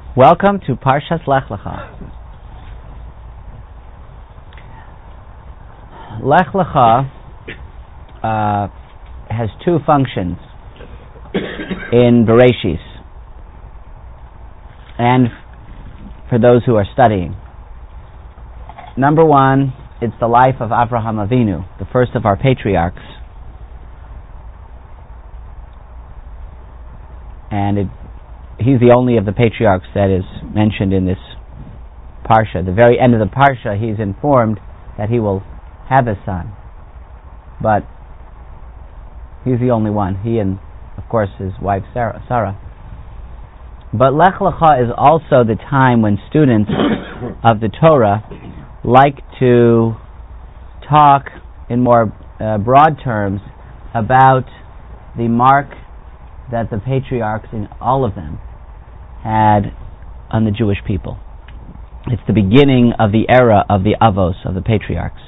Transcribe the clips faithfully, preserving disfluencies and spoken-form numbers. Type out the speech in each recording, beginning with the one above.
Welcome to Parshas Lech Lecha. Lech Lecha uh, has two functions in Bereshis, and for those who are studying. Number one, it's the life of Avraham Avinu, the first of our patriarchs, and it he's the only of the patriarchs that is mentioned in this parsha. At the very end of the parsha, he's informed that he will have a son, but he's the only one. He and, of course, his wife Sarah. Sarah. But Lech Lecha is also the time when students of the Torah like to talk in more uh, broad terms about the mark that the patriarchs, in all of them, had on the Jewish people. It's the beginning of the era of the Avos, of the patriarchs.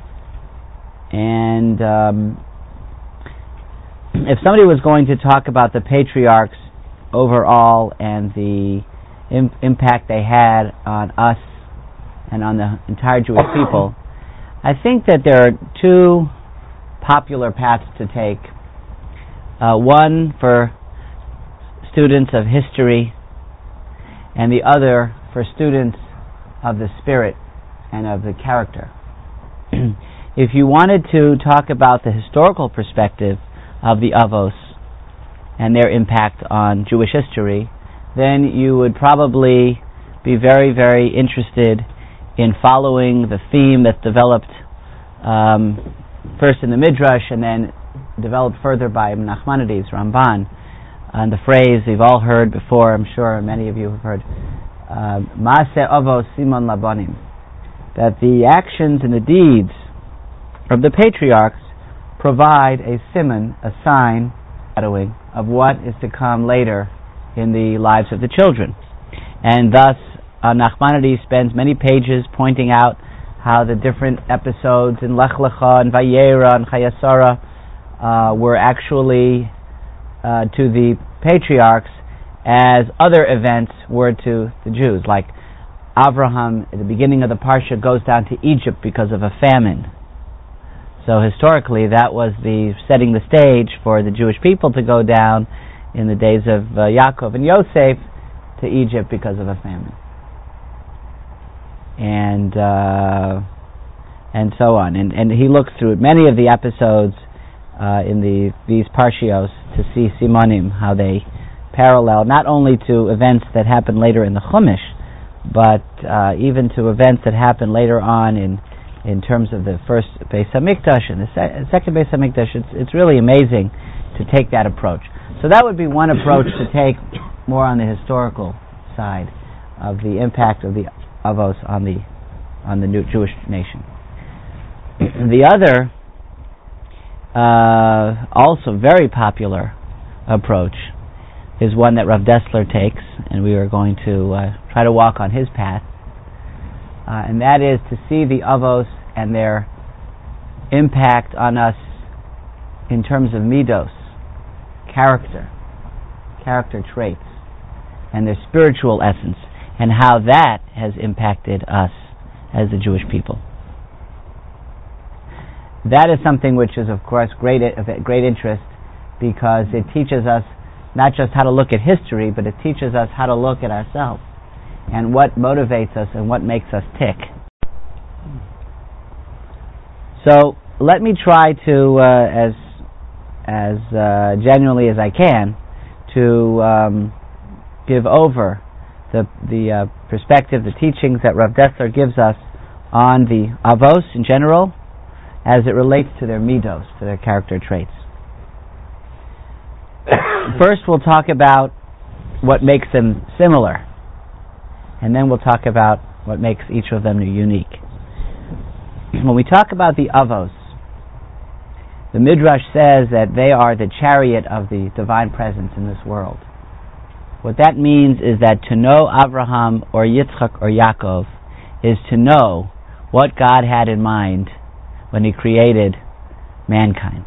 And um, if somebody was going to talk about the patriarchs overall and the im- impact they had on us and on the entire Jewish people, I think that there are two popular paths to take. Uh, one for students of history, and the other for students of the spirit and of the character. If you wanted to talk about the historical perspective of the Avos and their impact on Jewish history, then you would probably be very, very interested in following the theme that's developed um, first in the Midrash and then developed further by Nachmanides, Ramban, and the phrase we've all heard before, I'm sure many of you have heard, Maaseh Avos Simon Labanim, that the actions and the deeds of the patriarchs provide a simon, a sign, shadowing of what is to come later in the lives of the children. And thus, uh, Nachmanides spends many pages pointing out how the different episodes in Lech Lecha and Vayera and Chayasara uh, were actually uh, to the patriarchs as other events were to the Jews. Like Avraham, at the beginning of the Parsha, goes down to Egypt because of a famine. So historically, that was the setting the stage for the Jewish people to go down in the days of uh, Yaakov and Yosef to Egypt because of a famine. And uh, and so on. And, and he looks through many of the episodes uh, in the these Parshios to see Simonim, how they parallel not only to events that happen later in the Chumash, but uh, even to events that happen later on in in terms of the first Beis HaMikdash and the se- second Beis HaMikdash. It's, it's really amazing to take that approach. So that would be one approach, to take more on the historical side of the impact of the Avos on the on the new Jewish nation. The other, uh, also very popular approach is one that Rav Dessler takes, and we are going to uh, try to walk on his path, uh, and that is to see the Avos and their impact on us in terms of midos, character, character traits, and their spiritual essence, and how that has impacted us as the Jewish people. That is something which is, of course, great of great interest, because it teaches us not just how to look at history, but it teaches us how to look at ourselves and what motivates us and what makes us tick. So let me try to, uh, as as uh, genuinely as I can, to um, give over the the uh, perspective, the teachings that Rav Dessler gives us on the Avos in general, as it relates to their midos, to their character traits. First, we'll talk about what makes them similar, and then we'll talk about what makes each of them unique. When we talk about the Avos, the Midrash says that they are the chariot of the divine presence in this world. What that means is that to know Avraham or Yitzchak or Yaakov is to know what God had in mind when He created mankind.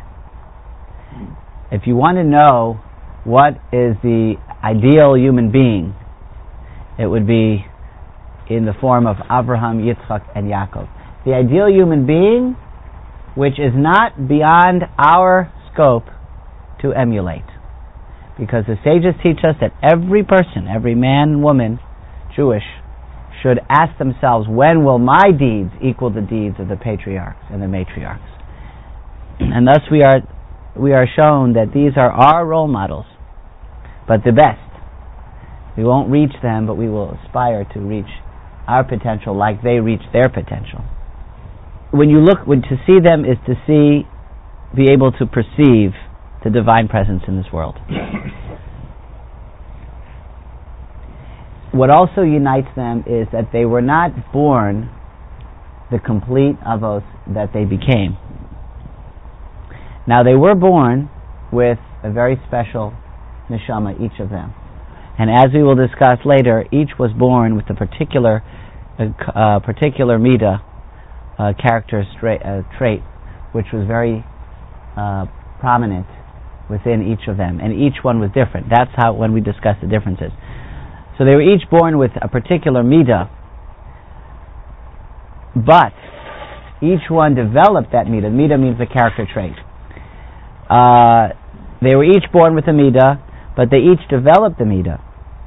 If you want to know what is the ideal human being, it would be in the form of Abraham, Yitzchak, and Yaakov. The ideal human being, which is not beyond our scope to emulate. Because the sages teach us that every person, every man and woman, Jewish, should ask themselves, when will my deeds equal the deeds of the patriarchs and the matriarchs? And thus we are we are shown that these are our role models, but the best. We won't reach them, but we will aspire to reach our potential like they reach their potential. When you look, when to see them is to see, be able to perceive the divine presence in this world. What also unites them is that they were not born the complete avos that they became. Now they were born with a very special neshama, each of them. And as we will discuss later, each was born with a particular uh, particular midah, uh, character stra- uh, trait, which was very uh, prominent within each of them. And each one was different. That's how, when we discuss the differences. So they were each born with a particular midah, but each one developed that midah. Midah means the character trait. Uh, they were each born with a midah, but they each developed the midah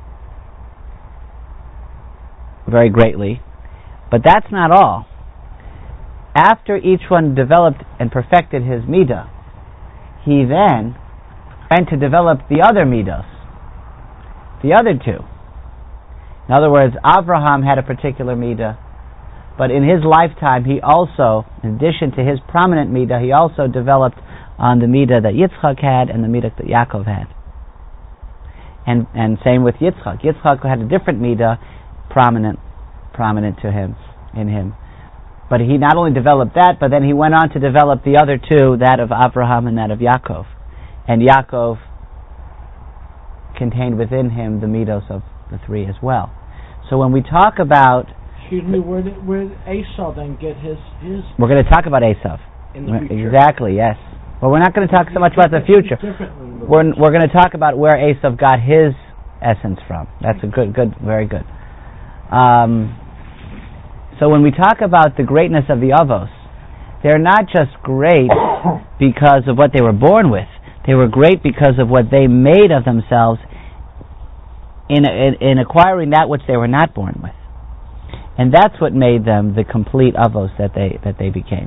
very greatly. But that's not all. After each one developed and perfected his midah, he then went to develop the other midos, the other two. In other words, Avraham had a particular midah, but in his lifetime he also, in addition to his prominent midah, he also developed on the midah that Yitzchak had and the midah that Yaakov had. And and same with Yitzchak. Yitzchak had a different midah prominent prominent to him, in him. But he not only developed that, but then he went on to develop the other two, that of Avraham and that of Yaakov. And Yaakov contained within him the midos of the three as well. So when we talk about... Excuse me, where did, where did Esau then get his... his we're going to talk about Esau. In the future. Exactly, yes. Well, we're not going to talk so much about the future. We're, we're going to talk about where Esau got his essence from. That's a good, good, very good. Um, so when we talk about the greatness of the Avos, they're not just great because of what they were born with. They were great because of what they made of themselves in, in, in acquiring that which they were not born with. And that's what made them the complete Avos that they that they became.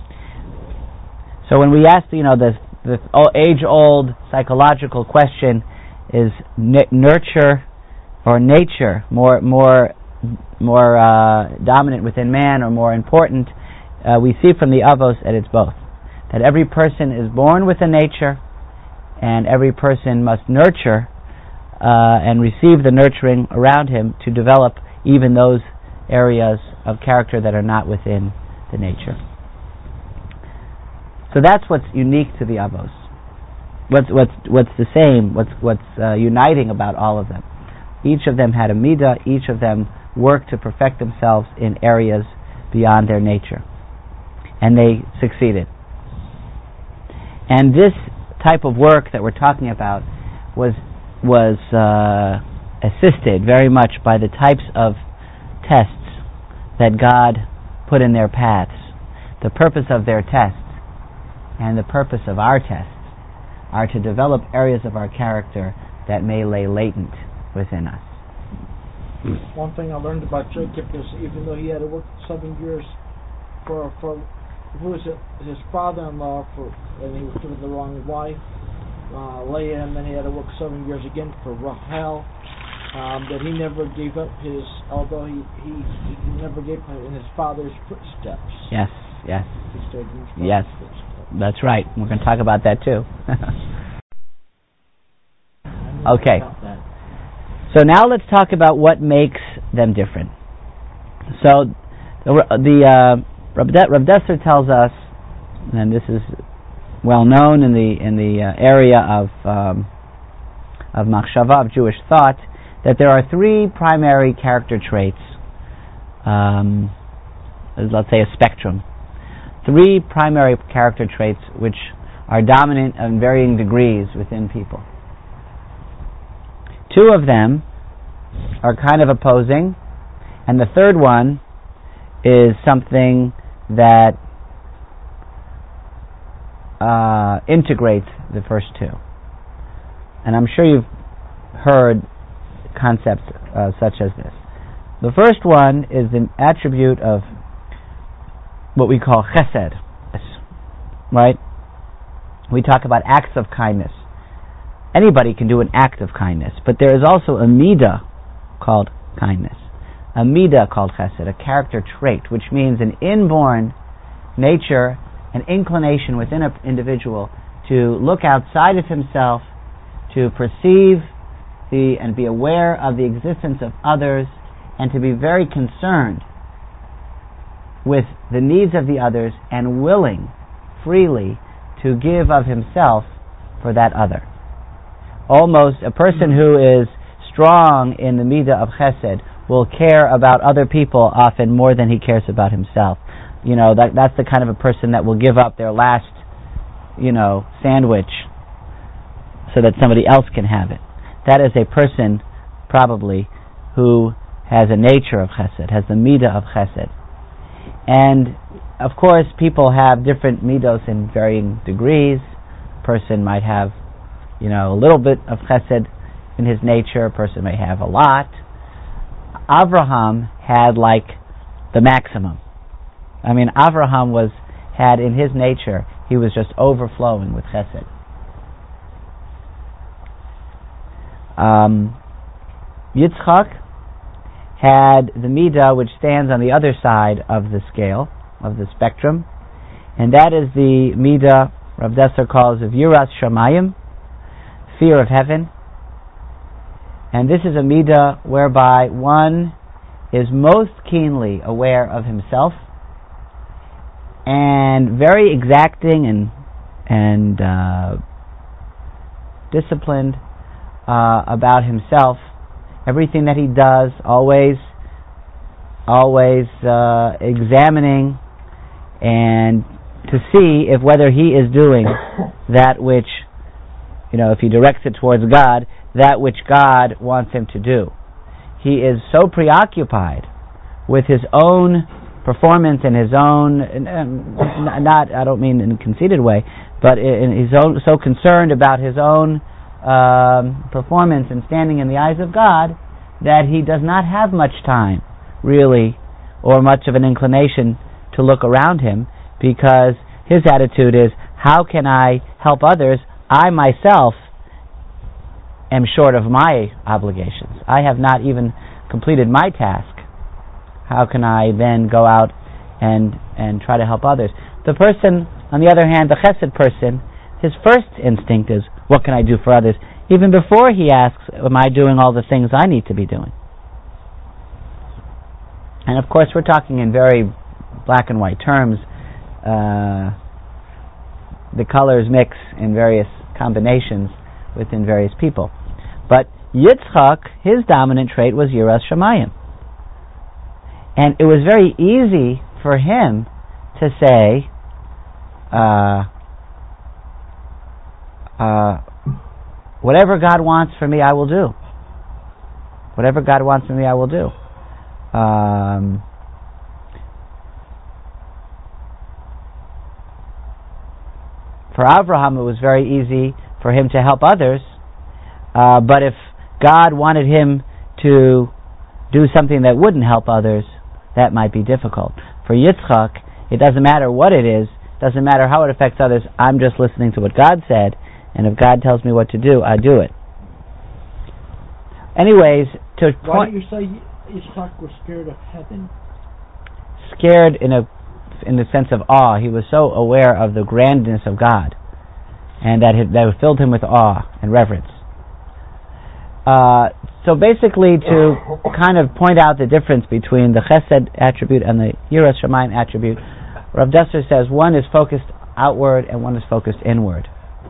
So when we ask, you know, the, the age-old psychological question, is n- nurture or nature more more more uh, dominant within man or more important? Uh, we see from the Avos that it's both. That every person is born with a nature, and every person must nurture uh, and receive the nurturing around him to develop even those areas of character that are not within the nature. So that's what's unique to the Avos. What's what's what's the same? What's what's uh, uniting about all of them? Each of them had a midah. Each of them worked to perfect themselves in areas beyond their nature, and they succeeded. And this type of work that we're talking about was was uh, assisted very much by the types of tests that God put in their paths. The purpose of their tests and the purpose of our tests are to develop areas of our character that may lay latent within us. One thing I learned about Jacob is, even though he had to work seven years for for who was it, his father-in-law, for, and he was given the wrong wife, uh, Leah, and then he had to work seven years again for Rachel. Um, that he never gave up his, although he, he he never gave up in his father's footsteps. Yes, yes, he stayed in his father's yes. footsteps. That's right. We're going to talk about that too. Okay. So now let's talk about what makes them different. So the, the uh, Rav Dessler tells us, and this is well known in the in the uh, area of um, of machshava, of Jewish thought, that there are three primary character traits. Um, let's say a spectrum. Three primary character traits which are dominant in varying degrees within people. Two of them are kind of opposing, and the third one is something that uh, integrates the first two. And I'm sure you've heard concepts uh, such as this. The first one is the attribute of what we call chesed, right? We talk about acts of kindness. Anybody can do an act of kindness, but there is also a midah called kindness, a midah called chesed, a character trait, which means an inborn nature, an inclination within an individual to look outside of himself, to perceive the and be aware of the existence of others, and to be very concerned with the needs of the others and willing freely to give of himself for that other. Almost a person who is strong in the midah of chesed will care about other people often more than he cares about himself. You know, that that's the kind of a person that will give up their last, you know, sandwich so that somebody else can have it. That is a person, probably, who has a nature of chesed, has the midah of chesed. And, of course, people have different midos in varying degrees. A person might have, you know, a little bit of chesed in his nature. A person may have a lot. Avraham had, like, the maximum. I mean, Avraham was, had in his nature, he was just overflowing with chesed. Um, Yitzchak had the midah which stands on the other side of the scale, of the spectrum, and that is the midah Rav Desser calls of Yiras Shamayim, fear of heaven. And this is a midah whereby one is most keenly aware of himself and very exacting and and uh, disciplined uh, about himself. Everything that he does, always, always uh, examining and to see if whether he is doing that which, you know, if he directs it towards God, that which God wants him to do. He is so preoccupied with his own performance and his own, not, I don't mean in a conceited way, but in his own, so concerned about his own um, performance and standing in the eyes of God, that he does not have much time, really, or much of an inclination to look around him, because his attitude is, how can I help others? I myself am short of my obligations. I have not even completed my task. How can I then go out and and try to help others? The person, on the other hand, the chesed person, his first instinct is, what can I do for others? Even before he asks, am I doing all the things I need to be doing? And of course, we're talking in very black and white terms. Uh, the colors mix in various combinations within various people. But Yitzchak, his dominant trait was Yiras Shamayim. And it was very easy for him to say, uh, uh, whatever God wants for me, I will do. Whatever God wants for me, I will do. Um, for Avraham, it was very easy for him to help others, uh, but if God wanted him to do something that wouldn't help others, that might be difficult. For Yitzchak, it doesn't matter what it is, doesn't matter how it affects others, I'm just listening to what God said, and if God tells me what to do, I do it. Anyways, to Why point... do you say Yitzchak was scared of heaven? Scared in a in the sense of awe. He was so aware of the grandness of God, and that it, that filled him with awe and reverence. Uh, so basically, to kind of point out the difference between the chesed attribute and the Yiras Shamayim attribute, Rav Desser says one is focused outward and one is focused inward.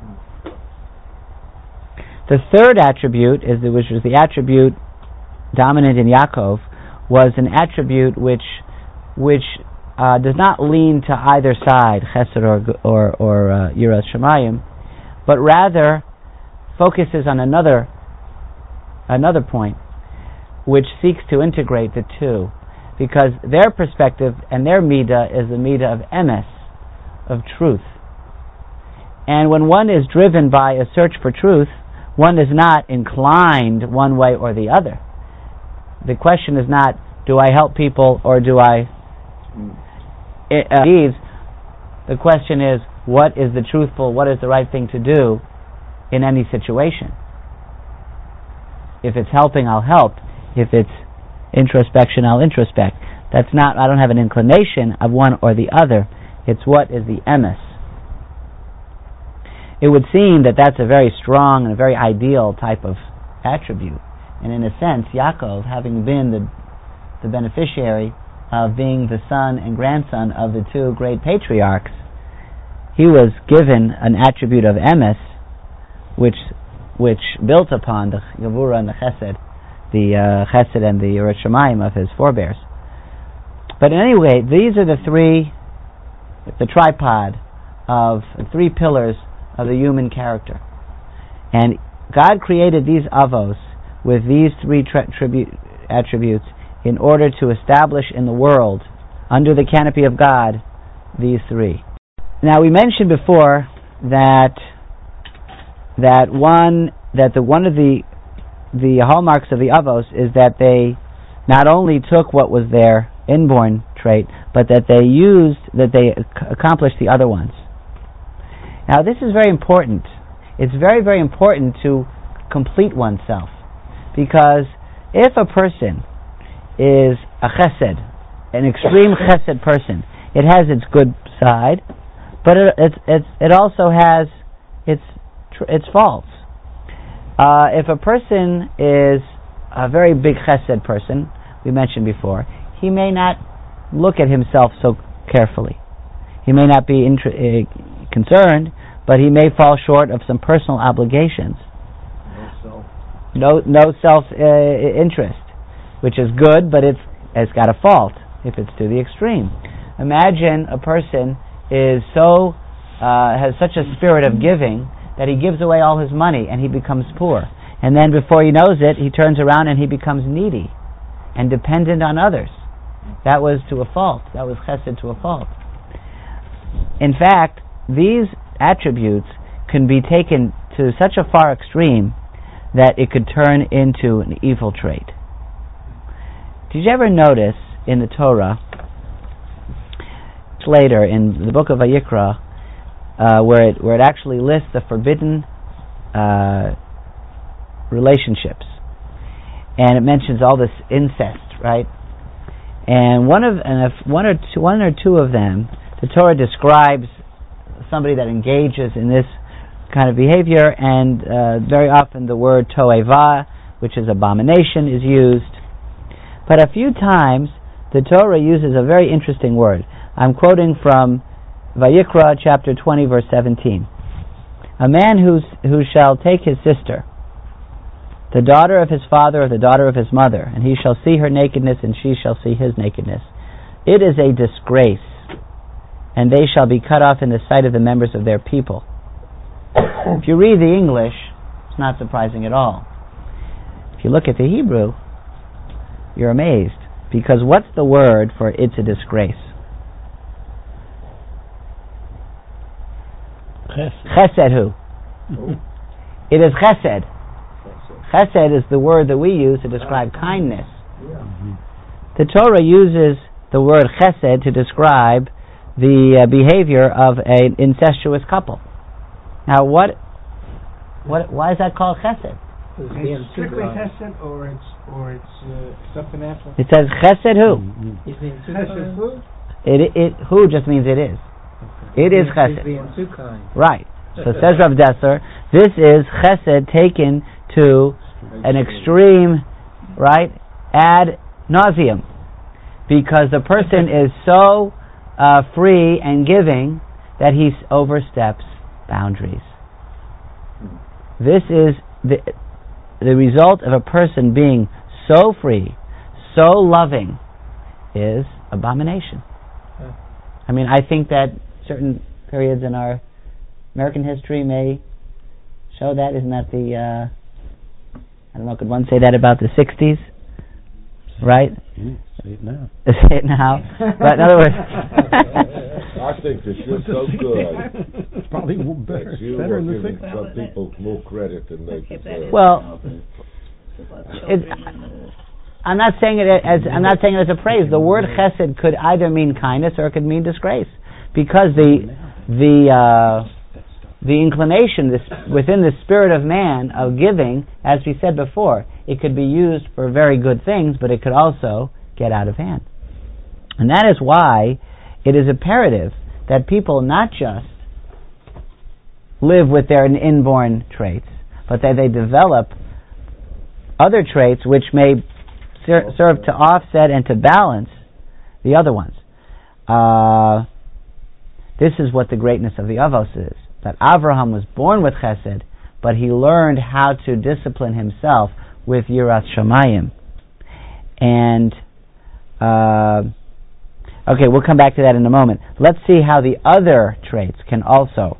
The third attribute, is the, which was the attribute dominant in Yaakov, was an attribute which which uh, does not lean to either side, chesed or or, or uh, Yiras Shamayim, but rather focuses on another another point. which seeks to integrate the two, because their perspective and their midah is the midah of emes, of truth. And when one is driven by a search for truth, one is not inclined one way or the other. The question is not, do I help people or do I it, uh, the question is, what is the truthful, what is the right thing to do in any situation? If it's helping, I'll help. If it's introspection, I'll introspect. That's not, I don't have an inclination of one or the other. It's what is the emes. It would seem that that's a very strong and a very ideal type of attribute. And in a sense, Yaakov, having been the, the beneficiary of being the son and grandson of the two great patriarchs, he was given an attribute of emes, which which built upon the Gevura and the Chesed, the uh, Chesed and the Yirat Shamayim of his forebears. But anyway, these are the three, the tripod of the three pillars of the human character. And God created these avos with these three tri- tribu- attributes in order to establish in the world, under the canopy of God, these three. Now, we mentioned before that that one that the one of the the hallmarks of the avos is that they not only took what was their inborn trait, but that they used that they ac- accomplished the other ones. Now, this is very important. It's very, very important to complete oneself, because if a person is a chesed, an extreme chesed person, it has its good side, but it it it, it also has its its faults. Uh, if a person is a very big chesed person, we mentioned before, he may not look at himself so carefully. He may not be inter- uh, concerned, but he may fall short of some personal obligations. No self. No, no self uh, interest, which is good, but it's it's got a fault if it's to the extreme. Imagine a person is so uh, has such a spirit of giving that he gives away all his money and he becomes poor, and then before he knows it, he turns around and he becomes needy and dependent on others. That was to a fault. That was chesed to a fault. In fact, these attributes can be taken to such a far extreme that it could turn into an evil trait. Did you ever notice in the Torah, later in the book of Vayikra, uh, where it where it actually lists the forbidden uh, relationships, and it mentions all this incest, right? And one of and if one or two, one or two of them, the Torah describes somebody that engages in this kind of behavior, and uh, very often the word to'eva, which is abomination, is used. But a few times the Torah uses a very interesting word. I'm quoting from Vayikra chapter twenty, verse seventeen. A man who's, who shall take his sister, the daughter of his father or the daughter of his mother, and he shall see her nakedness, and she shall see his nakedness. It is a disgrace, and they shall be cut off in the sight of the members of their people. If you read the English, it's not surprising at all. If you look at the Hebrew, you're amazed, because what's the word for it's a disgrace? Chesed who? Oh. It is chesed. Chesed is the word that we use to describe kindness. Yeah. Mm-hmm. The Torah uses the word chesed to describe the uh, behavior of an incestuous couple. Now, what, what, why is that called chesed? It's strictly chesed, or it's or it's uh, something else. It says chesed who? Mm-hmm. Is being too kind? Who? It, it, who just means it is. It is chesed. Being too kind. Right. So says Rav Dessler, this is chesed taken to an extreme, right, ad nauseum, because the person is so uh, free and giving that he oversteps boundaries. This is the the result of a person being so free, so loving, is abomination. I mean, I think that certain periods in our American history may show that. Isn't that the, uh, I don't know, could one say that about the sixties? right? Mm, say it now. Say it now. But in other words, I think that you're so good. It's probably better, that you better are in the giving sixth. some people more credit than they deserve. well, it, I'm not saying it as I'm not saying it as a praise. The word chesed could either mean kindness or it could mean disgrace, because the the uh, the inclination this, within the spirit of man of giving, as we said before, it could be used for very good things, but it could also get out of hand. And that is why it is imperative that people not just live with their inborn traits, but that they develop other traits which may ser- serve to offset and to balance the other ones. Uh, this is what the greatness of the Avos is. That Avraham was born with Chesed, but he learned how to discipline himself with Yiras Shamayim. And uh, okay, we'll come back to that in a moment. Let's see how the other traits can also.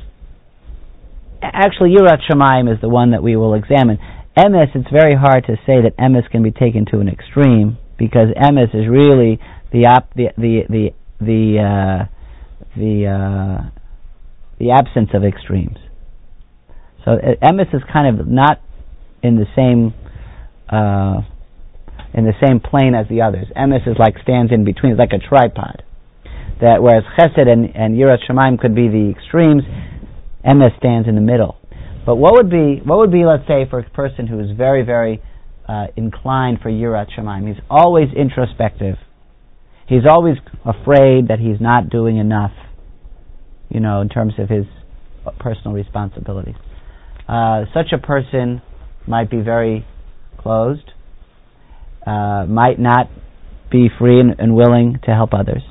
Actually, Yiras Shamayim is the one that we will examine. Emes, it's very hard to say that emes can be taken to an extreme, because emes is really the op, the the the the uh, the, uh, the absence of extremes. So uh, emes is kind of not in the same uh, in the same plane as the others. Emes is like stands in between, it's like a tripod. That whereas Chesed and, and Yiras Shamayim could be the extremes, emes stands in the middle. But what would be, what would be, let's say, for a person who is very, very uh, inclined for Yiras Shamayim? He's always introspective. He's always afraid that he's not doing enough, you know, in terms of his personal responsibilities. Uh, such a person might be very closed, uh, might not be free and, and willing to help others.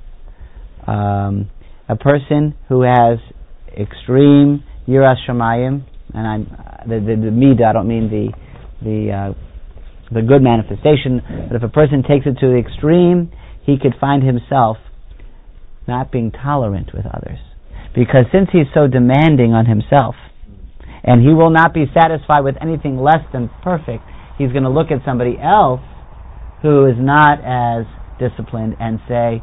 Um, a person who has extreme Yiras Shamayim, and I'm the the, the midah, I don't mean the the uh, the good manifestation, but if a person takes it to the extreme, he could find himself not being tolerant with others, because since he's so demanding on himself, and he will not be satisfied with anything less than perfect, he's going to look at somebody else who is not as disciplined and say,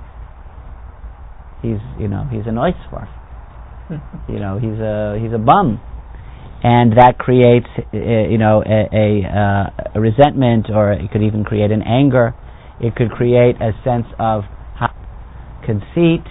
he's you know he's an oisvar. You know, he's a he's a bum, and that creates uh, you know a a, uh, a resentment, or it could even create an anger. It could create a sense of conceit.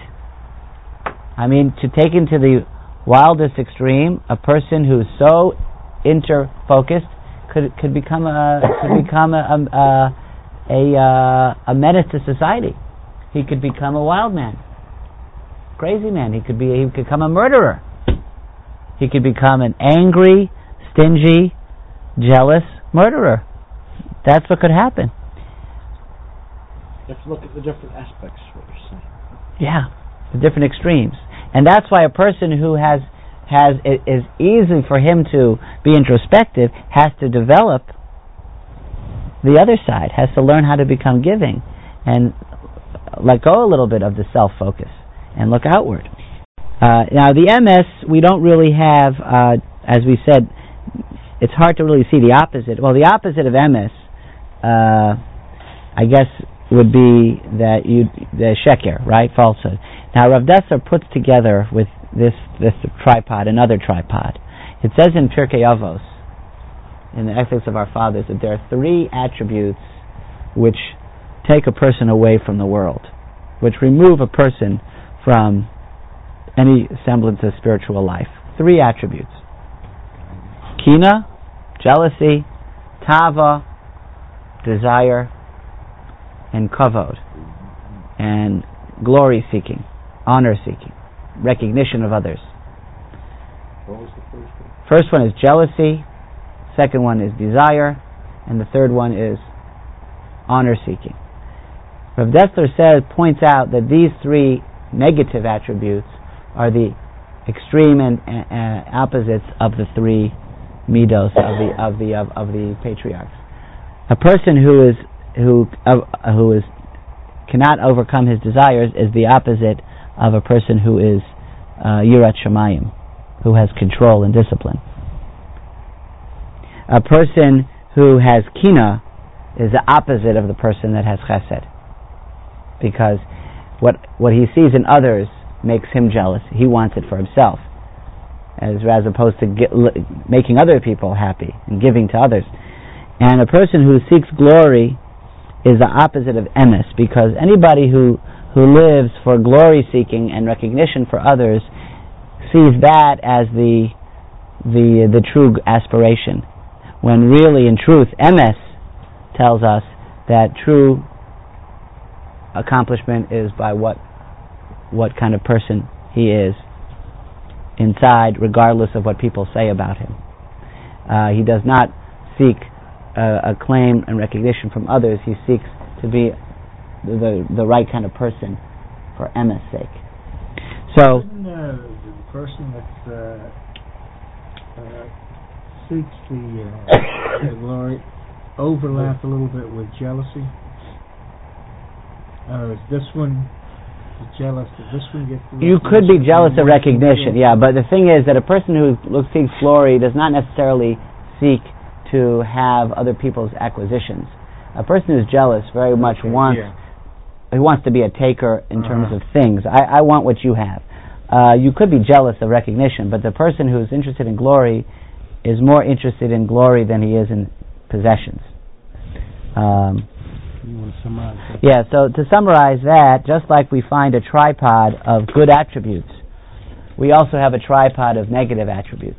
I mean, to take into the wildest extreme, a person who's so inter-focused could could become a could become a a a, a, a menace to society. He could become a wild man. Crazy man. He could be. He could become a murderer. He could become an angry, stingy, jealous murderer. That's what could happen. You have to look at the different aspects. What you're saying. Yeah, the different extremes, and that's why a person who has has it is easy for him to be introspective has to develop the other side. Has to learn how to become giving and let go a little bit of the self-focus and look outward. Uh, now, the emes, we don't really have, uh, as we said, it's hard to really see the opposite. Well, the opposite of emes, uh, I guess, would be that you the sheker, right, falsehood. Now, Rav Dessler puts together with this this tripod another tripod. It says in Pirkei Avos, in the Ethics of Our Fathers, that there are three attributes which take a person away from the world, which remove a person from any semblance of spiritual life. Three attributes: kina, jealousy; tava, desire; and kavod, and glory seeking, honor seeking, recognition of others. What was the first one? First one is jealousy, second one is desire, and the third one is honor seeking. Rav Dessler says, points out that these three negative attributes are the extreme and uh, opposites of the three midos of the of the of, of the patriarchs. A person who is who uh, who is cannot overcome his desires is the opposite of a person who is uh, Yiras Shamayim, who has control and discipline. A person who has kina is the opposite of the person that has chesed, because what what he sees in others makes him jealous. He wants it for himself, as, as opposed to get, making other people happy and giving to others. And a person who seeks glory is the opposite of emes, because anybody who who lives for glory seeking and recognition for others sees that as the the the true aspiration, when really in truth emes tells us that true accomplishment is by what what kind of person he is inside, regardless of what people say about him. Uh, he does not seek uh, acclaim and recognition from others. He seeks to be the the, the right kind of person for emes' sake. So, Isn't, uh, the person that uh, uh, seeks the, uh, the glory overlap a little bit with jealousy? Uh, is this one jealous that this one gets the you could be jealous of recognition, yeah, but the thing is that a person who looks, seeks glory does not necessarily seek to have other people's acquisitions. A person who's jealous very much Okay, wants yeah. he wants to be a taker in terms Uh-huh. of things. I, I want what you have. Uh, you could be jealous of recognition, but the person who's interested in glory is more interested in glory than he is in possessions. Um, You want to summarize that? yeah, so to summarize that, just like we find a tripod of good attributes, we also have a tripod of negative attributes.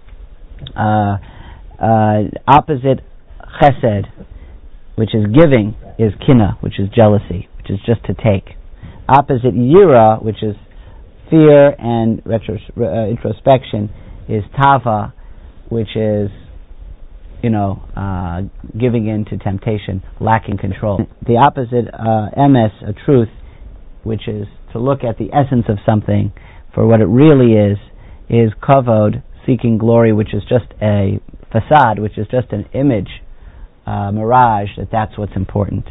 Uh, uh, opposite chesed, which is giving, is kina, which is jealousy, which is just to take. Opposite yira, which is fear and retros- uh, introspection, is tava, which is, you know, uh, giving in to temptation, lacking control. The opposite, uh, emes, a truth, which is to look at the essence of something for what it really is, is kavod, seeking glory, which is just a facade, which is just an image, uh, mirage, that that's what's important.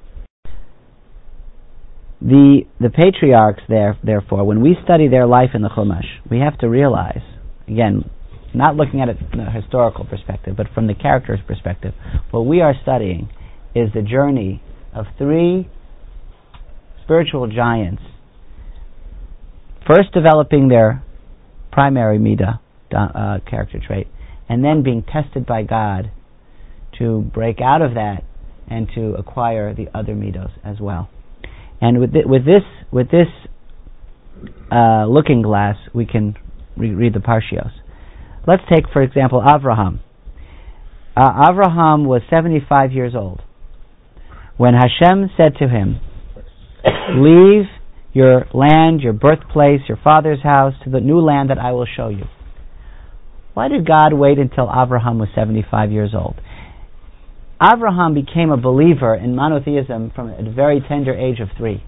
The the patriarchs, there, therefore, when we study their life in the Chumash, we have to realize, again, not looking at it from a historical perspective, but from the character's perspective, what we are studying is the journey of three spiritual giants, first developing their primary midah, uh, character trait, and then being tested by God to break out of that and to acquire the other midos as well. And with, th- with this, with this uh, looking glass, we can re- read the Parshios. Let's take, for example, Avraham. Uh, Avraham was seventy-five years old when Hashem said to him, "Leave your land, your birthplace, your father's house, to the new land that I will show you." Why did God wait until Avraham was seventy-five years old? Avraham became a believer in monotheism from a very tender age of three.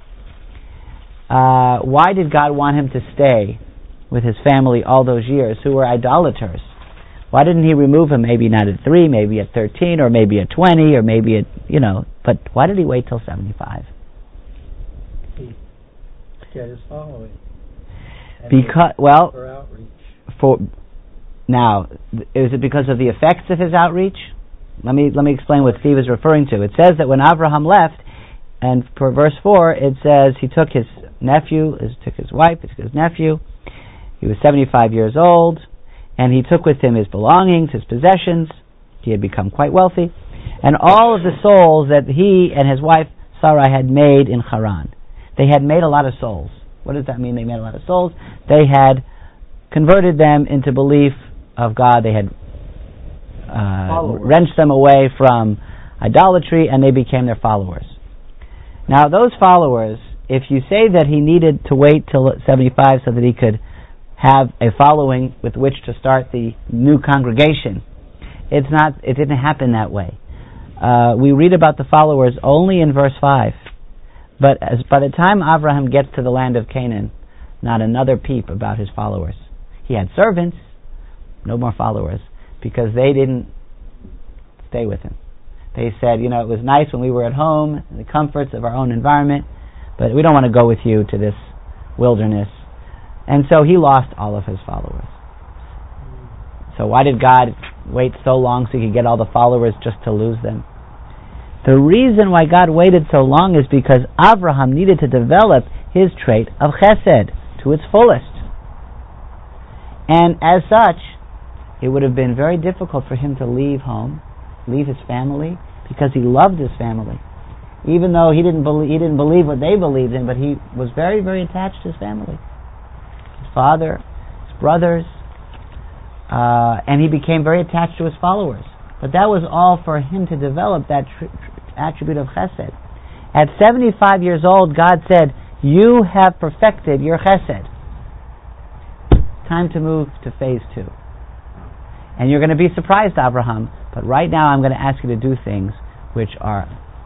Uh, why did God want him to stay with his family all those years who were idolaters? Why didn't he remove him, maybe not at three, maybe at thirteen, or maybe at twenty, or maybe at, you know, but why did he wait till seventy-five? Get his following. Because, well, For outreach. for now, is it because of the effects of his outreach? Let me let me explain what Steve is referring to. It says that when Avraham left, and for verse four, it says he took his nephew, he took his wife, he took his nephew. He was seventy-five years old, and he took with him his belongings, his possessions. He had become quite wealthy, and all of the souls that he and his wife Sarah had made in Haran. They had made a lot of souls. What does that mean? They made a lot of souls. They had converted them into belief of God. They had uh, wrenched them away from idolatry, and they became their followers. Now, those followers, if you say that he needed to wait till seventy-five so that he could have a following with which to start the new congregation, it's not. It didn't happen that way. Uh, we read about the followers only in verse five. But as by the time Abraham gets to the land of Canaan, not another peep about his followers. He had servants, no more followers, because they didn't stay with him. They said, you know, it was nice when we were at home, in the comforts of our own environment, but we don't want to go with you to this wilderness. And so he lost all of his followers. So why did God wait so long so he could get all the followers just to lose them? The reason why God waited so long is because Abraham needed to develop his trait of chesed to its fullest. And as such, it would have been very difficult for him to leave home, leave his family, because he loved his family. Even though he didn't believe, he didn't believe what they believed in, but he was very, very attached to his family. His father, his brothers, uh, and he became very attached to his followers. But that was all for him to develop that tr- tr- attribute of chesed. At seventy-five years old, God said, "You have perfected your chesed. Time to move to phase two." And you're going to be surprised, Abraham, but right now I'm going to ask you to do things which are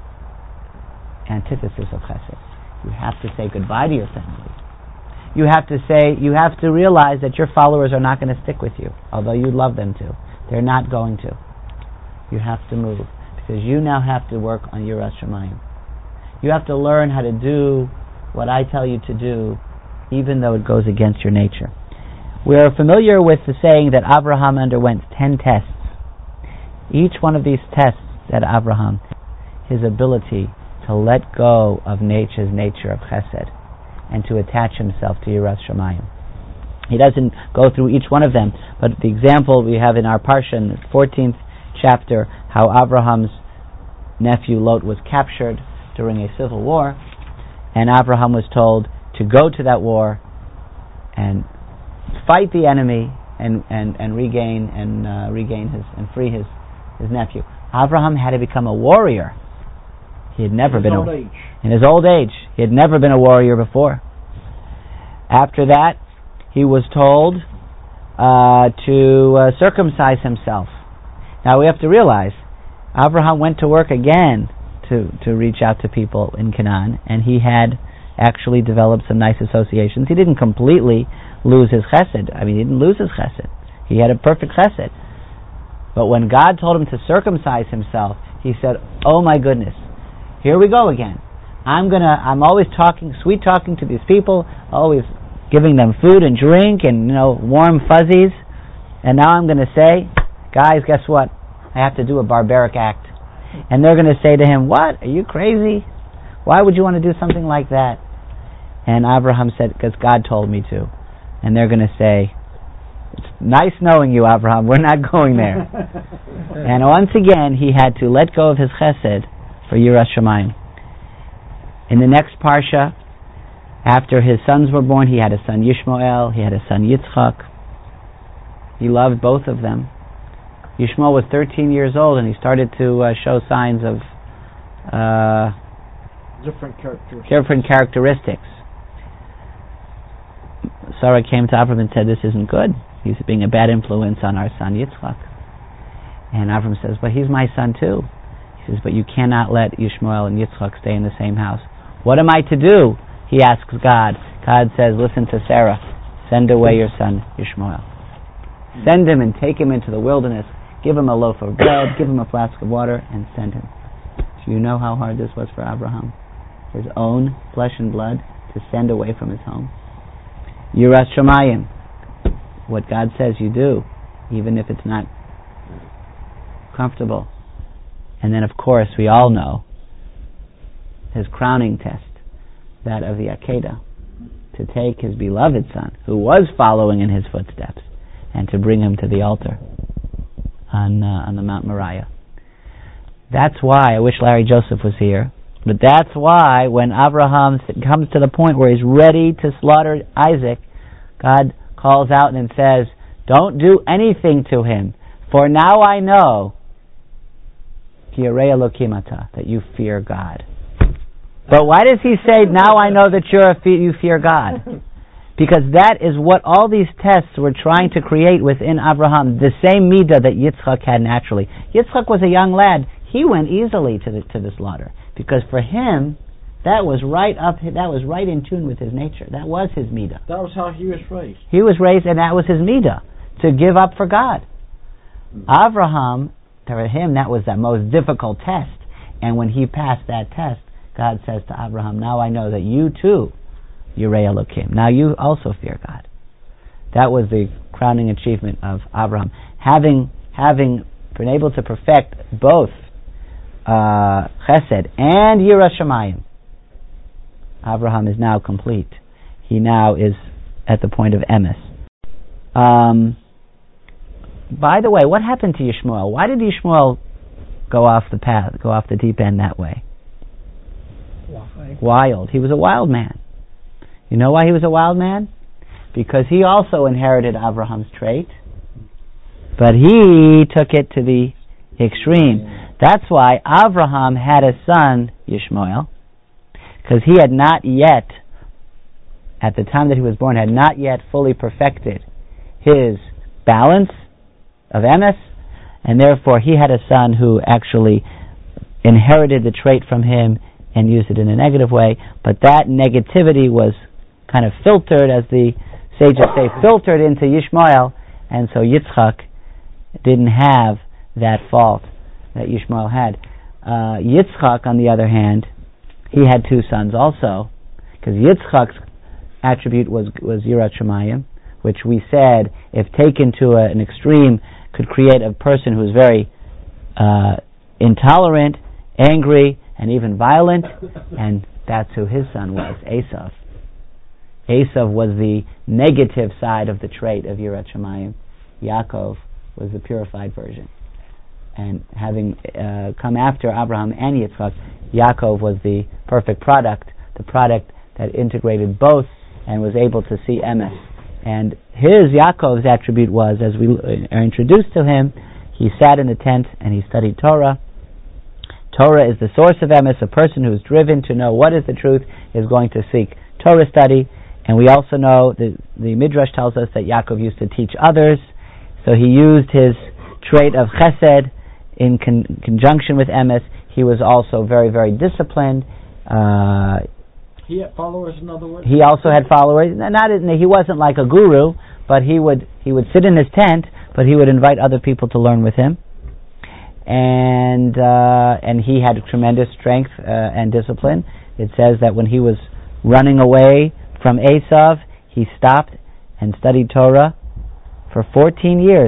antithesis of chesed. You have to say goodbye to your family. You have to say, you have to realize that your followers are not going to stick with you, although you love them to. They're not going to. You have to move, because you now have to work on Yiras Shamayim. You have to learn how to do what I tell you to do, even though it goes against your nature. We are familiar with the saying that Abraham underwent ten tests. Each one of these tests, said Abraham, his ability to let go of nature's nature of chesed and to attach himself to Yiras Shamayim. He doesn't go through each one of them, but the example we have in our Parsha, in the fourteenth chapter, how Abraham's nephew Lot was captured during a civil war, and Abraham was told to go to that war and fight the enemy and, and, and regain and uh, regain his and free his, his nephew. Abraham had to become a warrior. He had never in been his old a, age. in his old age. He had never been a warrior before. After that, he was told uh, to uh, circumcise himself. Now we have to realize, Abraham went to work again to to reach out to people in Canaan, and he had actually developed some nice associations. He didn't completely lose his chesed. I mean, he didn't lose his chesed. He had a perfect chesed. But when God told him to circumcise himself, he said, "Oh my goodness, here we go again. I'm gonna. I'm always talking, sweet talking to these people, always giving them food and drink and, you know, warm fuzzies. And now I'm gonna say, guys, guess what? I have to do a barbaric act." And they're gonna say to him, "What? Are you crazy? Why would you want to do something like that?" And Abraham said, "Because God told me to." And they're gonna say, "It's nice knowing you, Abraham. We're not going there." And once again, he had to let go of his chesed for Yiras Shamayim. In the next parsha, after his sons were born, he had a son Yishmael, he had a son Yitzchak. He loved both of them. Yishmael was thirteen years old, and he started to uh, show signs of uh, different characteristics. different characteristics. Sarah came to Abraham and said, "This isn't good. He's being a bad influence on our son Yitzchak." And Abraham says, "But he's my son too." He says, "But you cannot let Yishmael and Yitzchak stay in the same house." "What am I to do?" he asks God. God says, "Listen to Sarah. Send away your son Yishmael. Send him and take him into the wilderness. Give him a loaf of bread, give him a flask of water, and send him." Do you know how hard this was for Abraham? His own flesh and blood to send away from his home. Yiras Shamayim. What God says you do, even if it's not comfortable. And then, of course, we all know his crowning test, that of the Akedah, to take his beloved son, who was following in his footsteps, and to bring him to the altar on uh, on the Mount Moriah. That's why, I wish Larry Joseph was here, but that's why when Abraham comes to the point where he's ready to slaughter Isaac, God calls out and says, "Don't do anything to him, for now I know Ki Yarei Elokim Ata, that you fear God." But why does he say, "Now I know that you're a fe- you fear God"? Because that is what all these tests were trying to create within Abraham, the same midah that Yitzchak had naturally. Yitzchak was a young lad. He went easily to the, to the slaughter, because for him, that was right up. That was right in tune with his nature. That was his midah. That was how he was raised. He was raised, and that was his midah, to give up for God. Abraham, for him, that was the most difficult test. And when he passed that test, God says to Abraham, "Now I know that you too, Yirei Elokim. Now you also fear God." That was the crowning achievement of Abraham, having having been able to perfect both uh, Chesed and Yiras Shamayim, Avraham is now complete. He now is at the point of Emes. Um, by the way, what happened to Yishmael? Why did Yishmael go off the path, go off the deep end that way? Wild. He was a wild man. You know why he was a wild man? Because he also inherited Abraham's trait, but he took it to the extreme. That's why Abraham had a son, Yishmael, because he had not yet, at the time that he was born, had not yet fully perfected his balance of Emes, and therefore he had a son who actually inherited the trait from him and used it in a negative way, but that negativity was kind of filtered, as the sages say, filtered into Yishmael, and so Yitzchak didn't have that fault that Yishmael had. Uh, Yitzchak, on the other hand, he had two sons also, because Yitzchak's attribute was was Yirat Shamayim, which we said, if taken to a, an extreme, could create a person who's very uh, intolerant, angry, and even violent, and that's who his son was, Esav. Esav was the negative side of the trait of Yirat Shamayim. Yaakov was the purified version. And having uh, come after Abraham and Yitzchak, Yaakov was the perfect product, the product that integrated both and was able to see Emes. And his, Yaakov's attribute was, as we are introduced to him, he sat in the tent and he studied Torah. Torah is the source of Emes. A person who is driven to know what is the truth is going to seek Torah study. And we also know that the Midrash tells us that Yaakov used to teach others, so he used his trait of Chesed in con- conjunction with Emes. He was also very, very disciplined. Uh, he had followers, in other words? He also had followers. Not, he wasn't like a guru, but he would he would sit in his tent, but he would invite other people to learn with him. And uh, and he had tremendous strength uh, and discipline. It says that when he was running away from Esav, he stopped and studied Torah for fourteen years.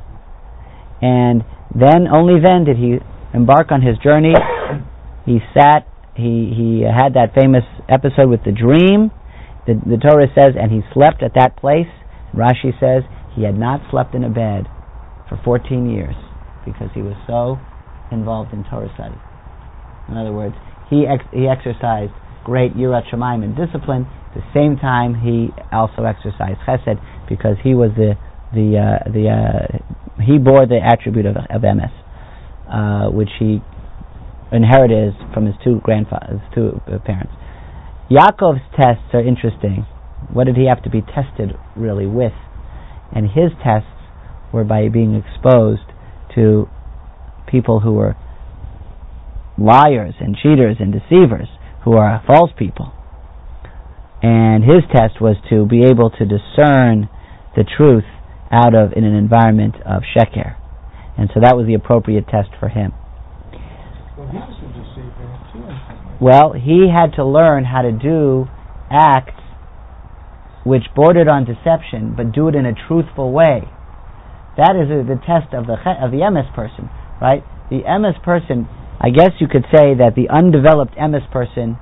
And then, only then, did he embark on his journey. He sat, he he had that famous episode with the dream. The, the Torah says, and he slept at that place. Rashi says, he had not slept in a bed for fourteen years because he was so involved in Torah study. In other words, he ex- he exercised great Yirat Shamayim and discipline. At the same time, he also exercised Chesed because he was the the uh, the uh, he bore the attribute of, of Emes, uh, which he inherited from his two grandfathers, his two uh, parents. Yaakov's tests are interesting. What did he have to be tested really with? And his tests were by being exposed to people who were liars and cheaters and deceivers, who are false people. And his test was to be able to discern the truth out of in an environment of sheker. And so that was the appropriate test for him. Well, he was a deceiver too. Well, he had to learn how to do acts which bordered on deception, but do it in a truthful way. That is a, the test of the of the Emes person, right? The Emes person, I guess you could say that the undeveloped Emes person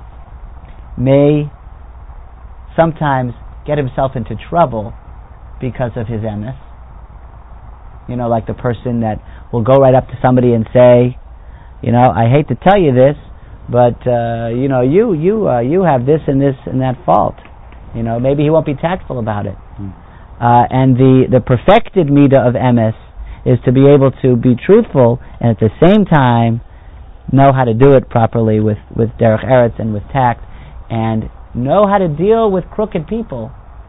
may sometimes get himself into trouble because of his Emes. You know, like the person that will go right up to somebody and say, you know, I hate to tell you this, but uh, you know, you you uh, you have this and this and that fault. You know, maybe he won't be tactful about it. Mm. Uh, and the, the perfected midah of Emes is to be able to be truthful and at the same time know how to do it properly with, with derech eretz and with tact, and know how to deal with crooked people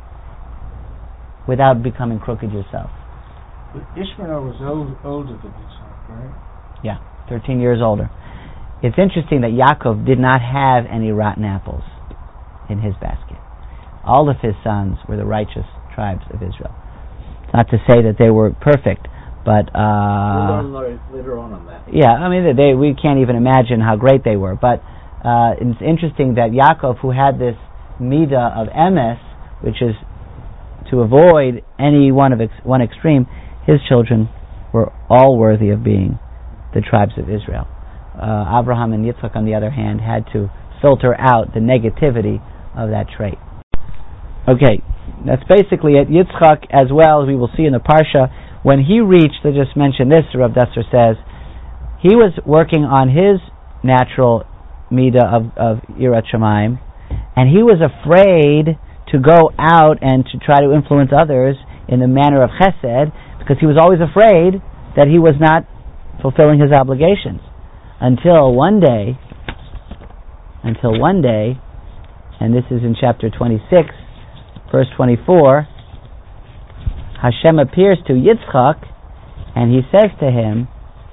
without becoming crooked yourself. But Ishmael was old, older than Isaac, right? Yeah, thirteen years older. It's interesting that Yaakov did not have any rotten apples in his basket. All of his sons were the righteous tribes of Israel. It's not to say that they were perfect, but uh, we'll learn later on on that. Yeah, I mean, they, we can't even imagine how great they were. But uh, it's interesting that Yaakov, who had this midah of Emes, which is to avoid any one of ex- one extreme, his children were all worthy of being the tribes of Israel. uh, Abraham and Yitzchak, on the other hand, had to filter out the negativity of that trait. Okay, that's basically it. Yitzchak, as well, as we will see in the Parsha, when he reached, let's just mention this, Rav Dessler says, he was working on his natural midah of, of Yirat Shamayim, and he was afraid to go out and to try to influence others in the manner of chesed, because he was always afraid that he was not fulfilling his obligations. Until one day, until one day, and this is in chapter twenty-six, verse twenty-four, Hashem appears to Yitzchak, and he says to him,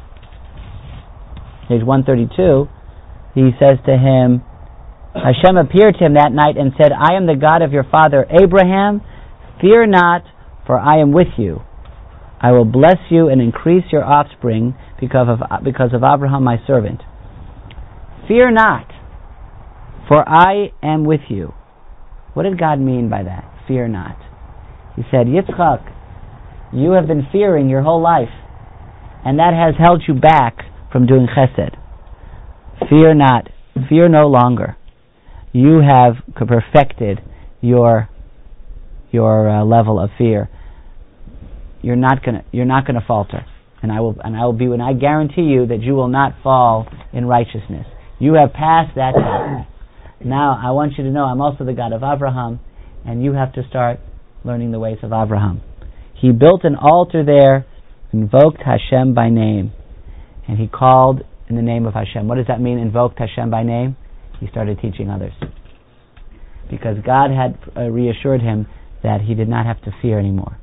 page one thirty-two, he says to him, Hashem appeared to him that night and said, I am the God of your father Abraham, fear not, for I am with you. I will bless you and increase your offspring because of, because of Abraham my servant. Fear not, for I am with you. What did God mean by that? Fear not. He said, Yitzchak, you have been fearing your whole life, and that has held you back from doing chesed. Fear not. Fear no longer. You have perfected your your uh, level of fear. You're not gonna you're not gonna falter, and I will and I will be. And I guarantee you that you will not fall in righteousness. You have passed that test. Now I want you to know I'm also the God of Abraham, and you have to start learning the ways of Abraham. He built an altar there, invoked Hashem by name, and he called in the name of Hashem. What does that mean, invoked Hashem by name? He started teaching others. Because God had uh, reassured him that he did not have to fear anymore.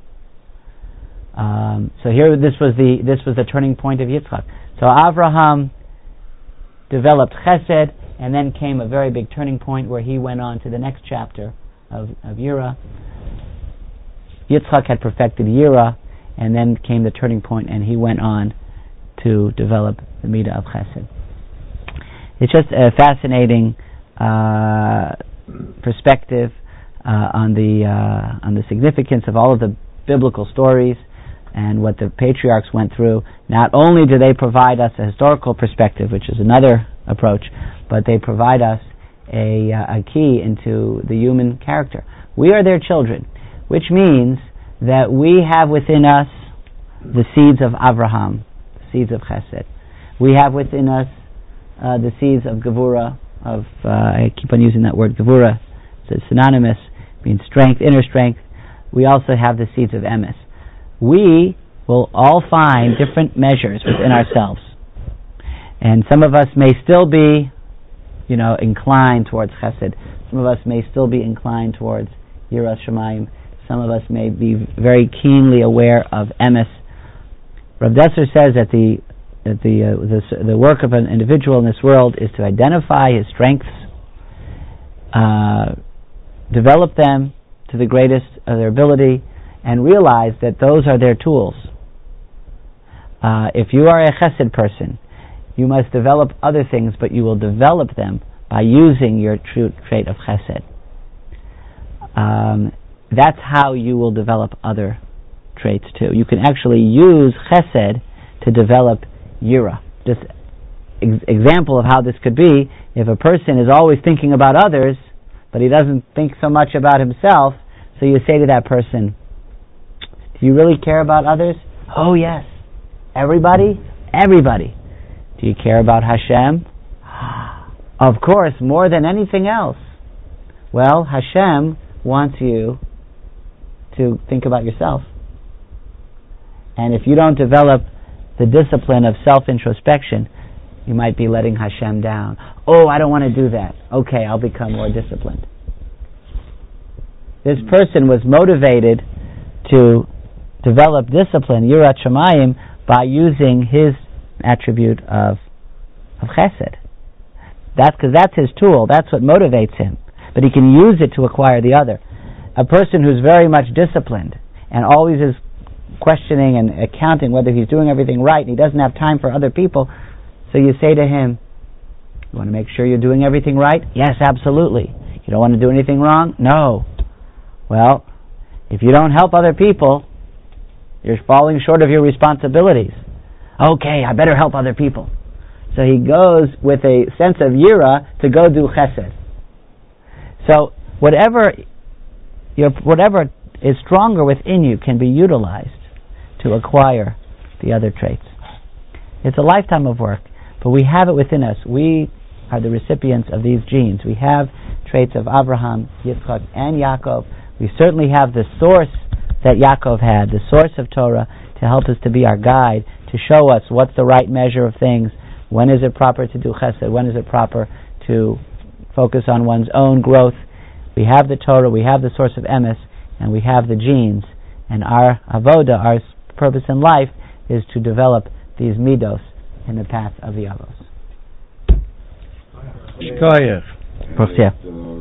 Um, so here, this was the this was the turning point of Yitzchak. So Avraham developed Chesed, and then came a very big turning point where he went on to the next chapter of, of Yira. Yitzchak had perfected Yira, and then came the turning point, and he went on to develop the Midah of Chesed. It's just a fascinating uh, perspective uh, on the uh, on the significance of all of the biblical stories and what the patriarchs went through. Not only do they provide us a historical perspective, which is another approach, but they provide us a, uh, a key into the human character. We are their children, which means that we have within us the seeds of Avraham, the seeds of Chesed. We have within us uh, the seeds of Gevura, of, uh, I keep on using that word, Gevura, it's synonymous, means strength, inner strength. We also have the seeds of Emes. We will all find different measures within ourselves. And some of us may still be, you know, inclined towards Chesed. Some of us may still be inclined towards Yiras Shamayim. Some of us may be very keenly aware of Emes. Rav Dessler says that the that the, uh, the the work of an individual in this world is to identify his strengths, uh, develop them to the greatest of their ability, and realize that those are their tools. Uh, if you are a Chesed person, you must develop other things, but you will develop them by using your true trait of Chesed. Um, that's how you will develop other traits too. You can actually use Chesed to develop Yira. Just ex- example of how this could be: if a person is always thinking about others, but he doesn't think so much about himself, so you say to that person, do you really care about others? Oh yes. Everybody? Everybody. Do you care about Hashem? Of course, more than anything else. Well, Hashem wants you to think about yourself. And if you don't develop the discipline of self-introspection, you might be letting Hashem down. Oh, I don't want to do that. Okay, I'll become more disciplined. This person was motivated to develop discipline, Yirat Shamayim, by using his attribute of of Chesed. That's because that's his tool. That's what motivates him. But he can use it to acquire the other. A person who's very much disciplined and always is questioning and accounting whether he's doing everything right, and he doesn't have time for other people, so you say to him, you want to make sure you're doing everything right? Yes, absolutely. You don't want to do anything wrong? No. Well, if you don't help other people, you're falling short of your responsibilities. Okay, I better help other people. So he goes with a sense of yira to go do chesed. So whatever your whatever is stronger within you can be utilized to acquire the other traits. It's a lifetime of work, but we have it within us. We are the recipients of these genes. We have traits of Abraham, Yitzchak, and Yaakov. We certainly have the source that Yaakov had, the source of Torah, to help us to be our guide, to show us what's the right measure of things, when is it proper to do chesed, when is it proper to focus on one's own growth. We have the Torah, we have the source of emes, and we have the genes. And our avoda, our purpose in life, is to develop these midos in the path of the avos. Shkoyach. Professor.